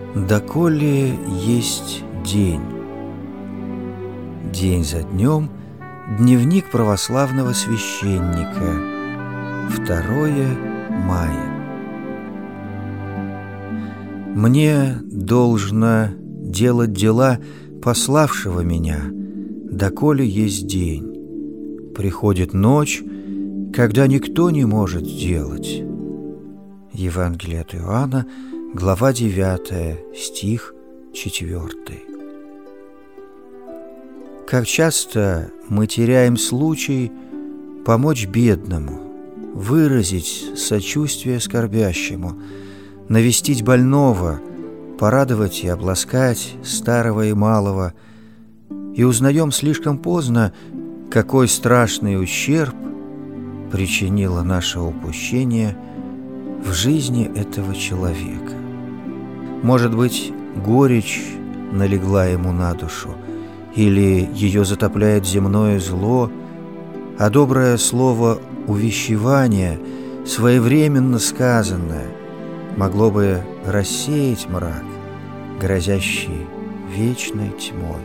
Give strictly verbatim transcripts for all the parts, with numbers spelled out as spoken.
Доколе есть день. День за днем. Дневник православного священника. второе мая. Мне должно делать дела пославшего меня, доколе есть день. Приходит ночь, когда никто не может делать. Евангелие от Иоанна, глава девятая, стих четвёртый. Как часто мы теряем случай помочь бедному, выразить сочувствие скорбящему, навестить больного, порадовать и обласкать старого и малого, и узнаем слишком поздно, какой страшный ущерб причинило наше упущение в жизни этого человека. Может быть, горечь налегла ему на душу, или ее затопляет земное зло, а доброе слово увещевания, своевременно сказанное, могло бы рассеять мрак, грозящий вечной тьмой.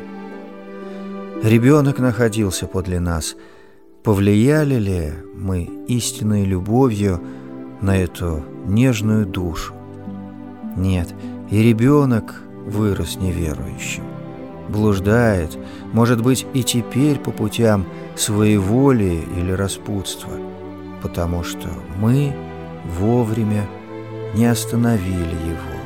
Ребенок находился подле нас. Повлияли ли мы истинной любовью на эту нежную душу? Нет, и ребенок вырос неверующим, блуждает, может быть, и теперь по путям своеволия или распутства, потому что мы вовремя не остановили его.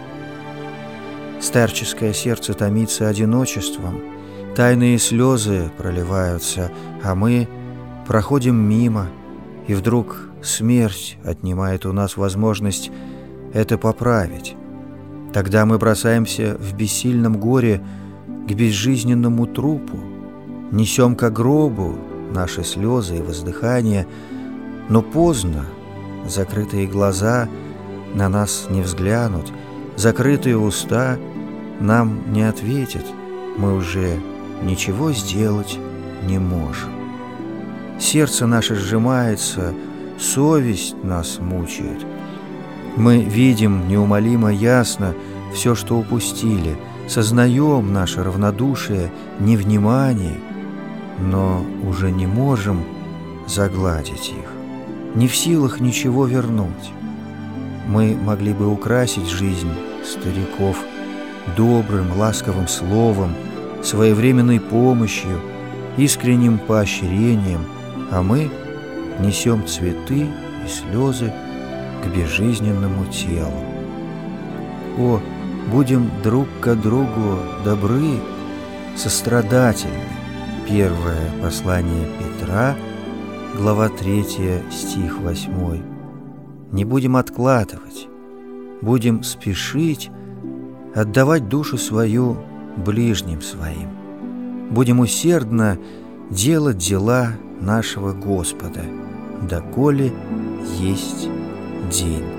Старческое сердце томится одиночеством, тайные слезы проливаются, а мы проходим мимо, и вдруг смерть отнимает у нас возможность это поправить. Тогда мы бросаемся в бессильном горе к безжизненному трупу, несем ко гробу наши слезы и воздыхания, но поздно, закрытые глаза на нас не взглянут, закрытые уста нам не ответят, мы уже ничего сделать не можем. Сердце наше сжимается, совесть нас мучает. Мы видим неумолимо ясно все, что упустили, сознаем наше равнодушие, невнимание, но уже не можем загладить их, не в силах ничего вернуть. Мы могли бы украсить жизнь стариков добрым, ласковым словом, своевременной помощью, искренним поощрением, а мы несем цветы и слезы к безжизненному телу. О, будем друг к другу добры, сострадательны. Первое послание Петра, глава третья, стих восьмой. Не будем откладывать, будем спешить отдавать душу свою ближним своим. Будем усердно делать дела нашего Господа, доколе есть день.